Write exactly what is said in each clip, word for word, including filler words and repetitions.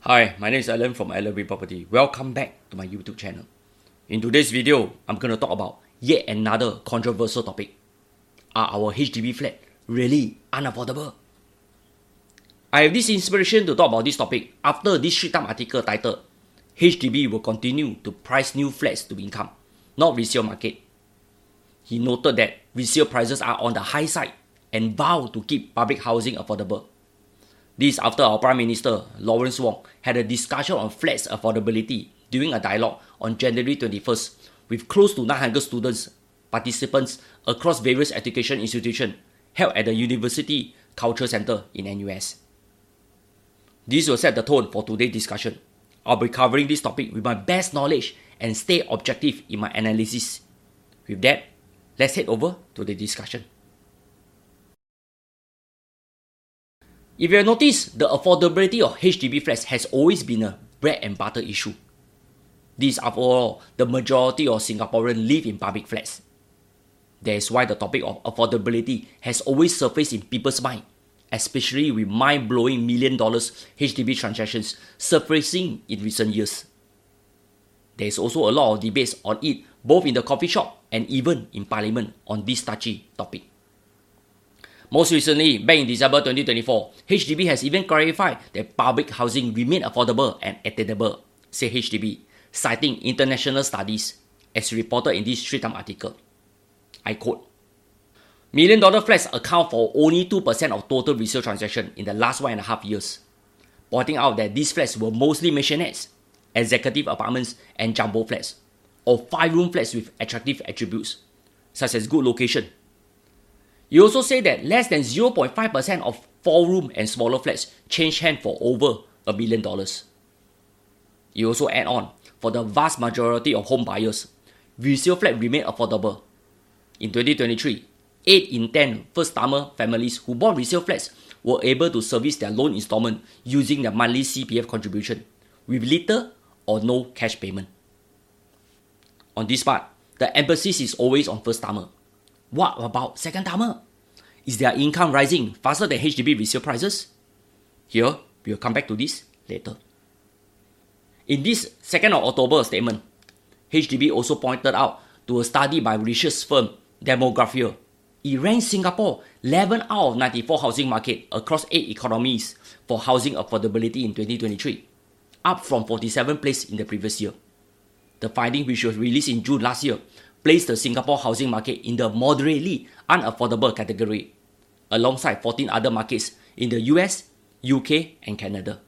Hi, my name is Alan from Alan Wee Property. Welcome back to my YouTube channel. In today's video, I'm going to talk about yet another controversial topic. Are our H D B flat really unaffordable? I have this inspiration to talk about this topic after this Straits Times article titled H D B will continue to price new flats to income, not resale market. He noted that resale prices are on the high side and vowed to keep public housing affordable. This after our Prime Minister, Lawrence Wong, had a discussion on flats affordability during a dialogue on January twenty-first with close to nine hundred students, participants across various education institutions held at the University Culture Center in N U S. This will set the tone for today's discussion. I'll be covering this topic with my best knowledge and stay objective in my analysis. With that, let's head over to the discussion. If you have noticed, the affordability of H D B flats has always been a bread and butter issue. This, after all, the majority of Singaporeans live in public flats. That is why the topic of affordability has always surfaced in people's mind, especially with mind-blowing million dollars H D B transactions surfacing in recent years. There is also a lot of debates on it both in the coffee shop and even in Parliament on this touchy topic. Most recently, back in December twenty twenty-four, H D B has even clarified that public housing remain affordable and attainable, said H D B, citing international studies, as reported in this Straits Times article. I quote, Million dollar flats account for only two percent of total resale transactions in the last one and a half years, pointing out that these flats were mostly maisonets, executive apartments and jumbo flats, or five-room flats with attractive attributes, such as good location. You also say that less than zero point five percent of four-room and smaller flats change hands for over a million dollars. You also add on, for the vast majority of home buyers, resale flats remain affordable. In twenty twenty-three, eight in ten first-timer families who bought resale flats were able to service their loan installment using their monthly C P F contribution, with little or no cash payment. On this part, the emphasis is always on first-timer. What about second-timer? Is their income rising faster than H D B resale prices? Here, we will come back to this later. In this second of October statement, H D B also pointed out to a study by research firm Demographia. It ranks Singapore eleven out of ninety-four housing market across eight economies for housing affordability in twenty twenty-three, up from forty-seventh place in the previous year. The finding, which was released in June last year, placed the Singapore housing market in the moderately unaffordable category, alongside fourteen other markets in the U S, U K and Canada.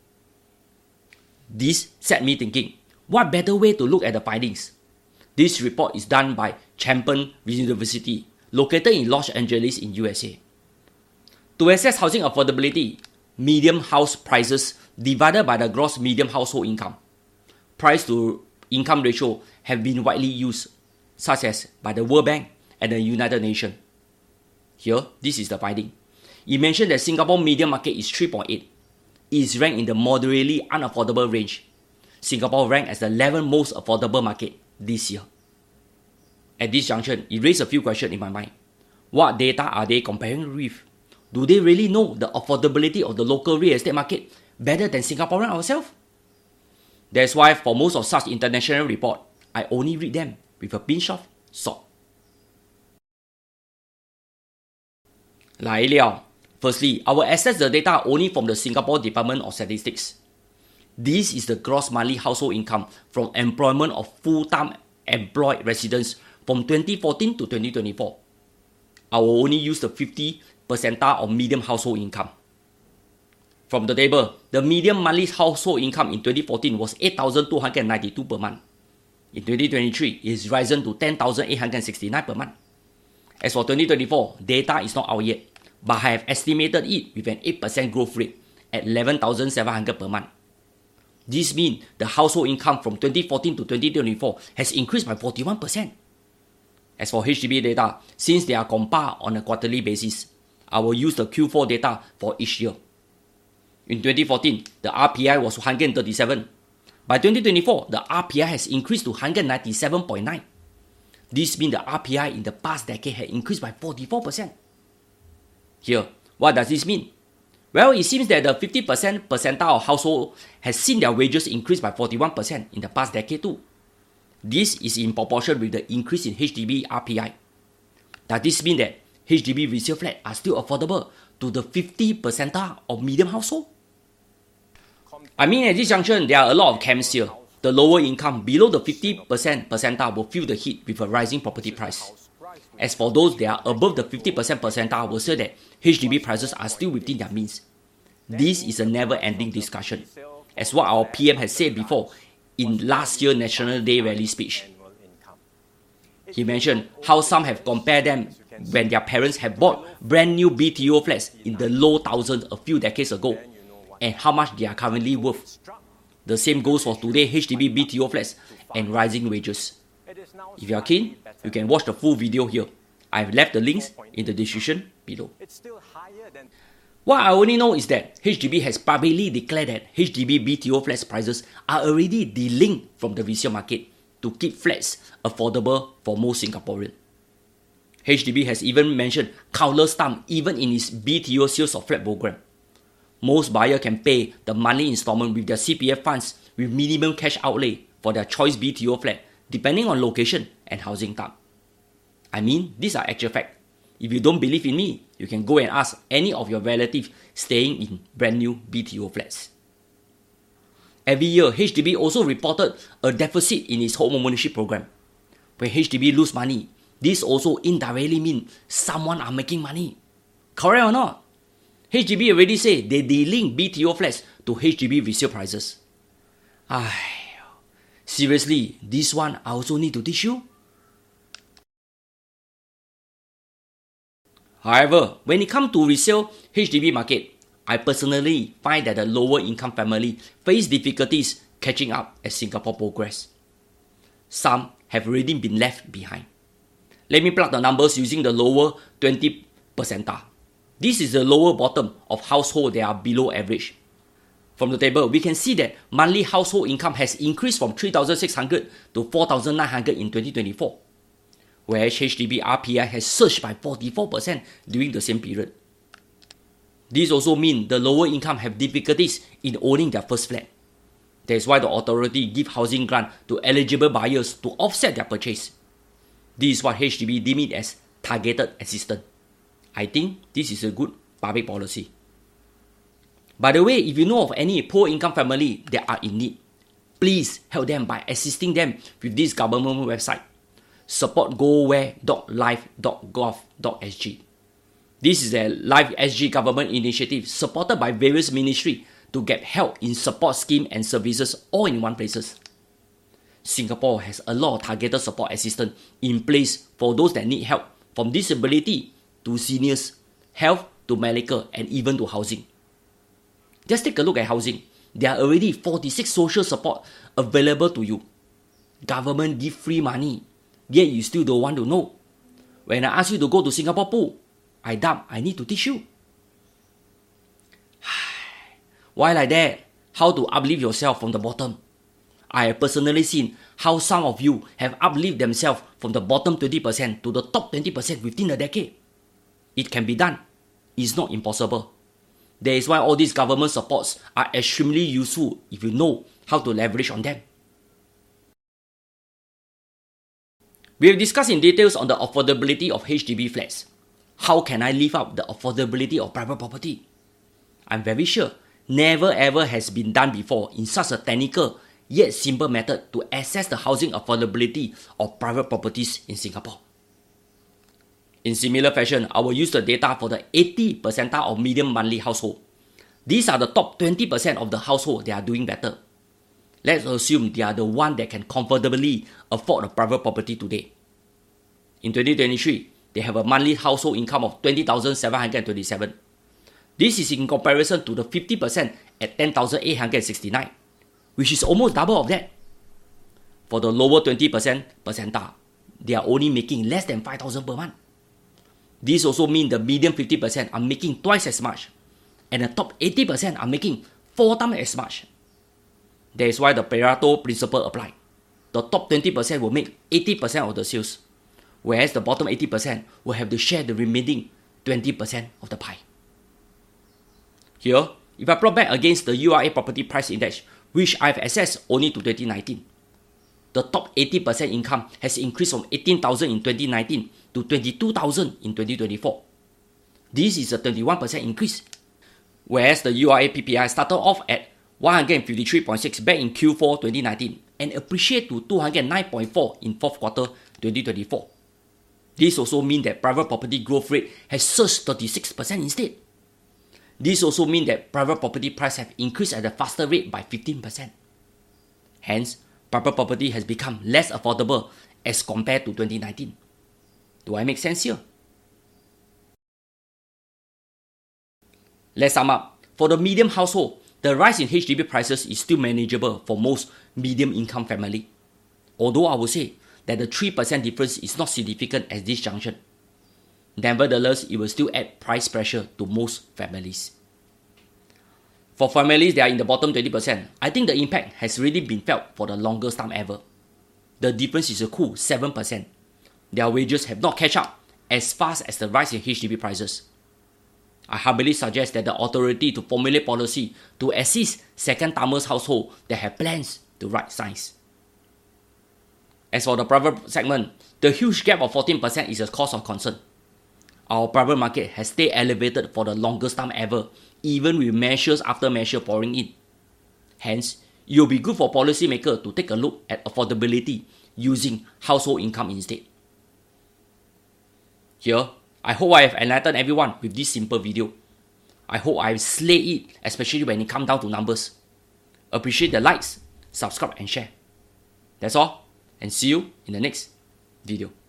This set me thinking, what better way to look at the findings? This report is done by Chapman University, located in Los Angeles in U S A. To assess housing affordability, median house prices divided by the gross median household income, price to income ratio have been widely used, such as by the World Bank and the United Nations. Here, this is the finding. It mentioned that Singapore median market is three point eight. It is ranked in the moderately unaffordable range. Singapore ranked as the eleventh most affordable market this year. At this junction, it raised a few questions in my mind. What data are they comparing with? Do they really know the affordability of the local real estate market better than Singaporeans ourselves? That's why for most of such international reports, I only read them with a pinch of salt. Lai liao. Firstly, I will access the data only from the Singapore Department of Statistics. This is the gross monthly household income from employment of full-time employed residents from twenty fourteen to twenty twenty-four. I will only use the fifty percentile of median household income. From the table, the median monthly household income in twenty fourteen was eight thousand two hundred ninety-two per month. In twenty twenty-three, it has risen to ten thousand eight hundred sixty-nine per month. As for twenty twenty-four, data is not out yet, but I have estimated it with an eight percent growth rate at eleven thousand seven hundred per month. This means the household income from twenty fourteen to twenty twenty-four has increased by forty-one percent. As for H D B data, since they are compiled on a quarterly basis, I will use the Q four data for each year. In twenty fourteen, the R P I was one hundred thirty-seven. By twenty twenty-four, the R P I has increased to one hundred ninety-seven point nine. This means the R P I in the past decade had increased by forty-four percent. Here, what does this mean? Well, it seems that the fifty percent percentile of household has seen their wages increase by forty-one percent in the past decade too. This is in proportion with the increase in H D B R P I. Does this mean that H D B resale flats are still affordable to the fifty percentile of medium household? I mean, at this junction, there are a lot of camps here. The lower income below the fifty percent percentile will feel the heat with a rising property price. As for those that are above the fifty percent percentile will say that H D B prices are still within their means. This is a never-ending discussion, as what our P M has said before in last year's National Day rally speech. He mentioned how some have compared them when their parents have bought brand new B T O flats in the low thousands a few decades ago, and how much they are currently worth. The same goes for today's H D B B T O flats and rising wages. If you are keen, you can watch the full video here. I have left the links in the description below. What I only know is that H D B has publicly declared that H D B B T O flats prices are already delinked from the resale market to keep flats affordable for most Singaporeans. H D B has even mentioned countless times even in its B T O sales of flat program. Most buyers can pay the monthly installment with their C P F funds with minimum cash outlay for their choice B T O flat depending on location and housing type. I mean, these are actual facts. If you don't believe in me, you can go and ask any of your relatives staying in brand new B T O flats. Every year, H D B also reported a deficit in its home ownership program. When H D B lose money, this also indirectly means someone are making money. Correct or not? H D B already said they delink B T O flats to H D B resale prices. Ay, seriously, this one I also need to teach you? However, when it comes to resale H D B market, I personally find that the lower income family face difficulties catching up as Singapore progress. Some have already been left behind. Let me plug the numbers using the lower twenty percentile. This is the lower bottom of households that are below average. From the table, we can see that monthly household income has increased from three thousand six hundred to four thousand nine hundred in twenty twenty-four, whereas H D B R P I has surged by forty-four percent during the same period. This also means the lower income have difficulties in owning their first flat. That is why the authority give housing grant to eligible buyers to offset their purchase. This is what H D B deemed it as targeted assistance. I think this is a good public policy. By the way, if you know of any poor income family that are in need, please help them by assisting them with this government website, support goware dot life dot gov dot s g. This is a Life S G government initiative supported by various ministries to get help in support scheme and services all in one places. Singapore has a lot of targeted support assistance in place for those that need help, from disability to seniors, health to medical, and even to housing. Just take a look at housing. There are already forty-six social support available to you. Government give free money, yet you still don't want to know. When I ask you to go to Singapore Pool, I doubt I need to teach you. Why like that? How to uplift yourself from the bottom? I have personally seen how some of you have uplifted themselves from the bottom twenty percent to the top twenty percent within a decade. It can be done. It's not impossible. That is why all these government supports are extremely useful if you know how to leverage on them. We have discussed in details on the affordability of H D B flats. How can I lift up the affordability of private property? I'm very sure never ever has been done before in such a technical yet simple method to assess the housing affordability of private properties in Singapore. In similar fashion, I will use the data for the eighty percentile of median monthly household. These are the top twenty percent of the household that are doing better. Let's assume they are the one that can comfortably afford a private property today. In twenty twenty-three, they have a monthly household income of twenty thousand seven hundred twenty-seven. This is in comparison to the fifty percent at ten thousand eight hundred sixty-nine, which is almost double of that. For the lower twenty percent percentile, they are only making less than five thousand per month. This also means the median fifty percent are making twice as much, and the top eighty percent are making four times as much. That is why the Pareto principle applies. The top twenty percent will make eighty percent of the sales, whereas the bottom eighty percent will have to share the remaining twenty percent of the pie. Here, if I plot back against the U R A Property Price Index, which I've accessed only to twenty nineteen, the top eighty percent income has increased from eighteen thousand in twenty nineteen to twenty-two thousand in twenty twenty-four. This is a twenty-one percent increase, whereas the U R A P P I started off at one hundred fifty-three point six back in Q four twenty nineteen and appreciated to two hundred nine point four in fourth quarter twenty twenty-four. This also means that private property growth rate has surged thirty-six percent instead. This also means that private property prices have increased at a faster rate by fifteen percent. Hence, private property has become less affordable as compared to twenty nineteen. Do I make sense here? Let's sum up. For the medium household, the rise in H D B prices is still manageable for most medium income family. Although I would say that the three percent difference is not significant at this junction. Nevertheless, it will still add price pressure to most families. For families that are in the bottom twenty percent, I think the impact has really been felt for the longest time ever. The difference is a cool seven percent. Their wages have not catch up as fast as the rise in H D B prices. I humbly suggest that the authority to formulate policy to assist second-timers households that have plans to right size. As for the private segment, the huge gap of fourteen percent is a cause of concern. Our private market has stayed elevated for the longest time ever, even with measures after measure pouring in. Hence, it will be good for policymakers to take a look at affordability using household income instead. Here, I hope I have enlightened everyone with this simple video. I hope I have slayed it, especially when it comes down to numbers. Appreciate the likes, subscribe and share. That's all, and see you in the next video.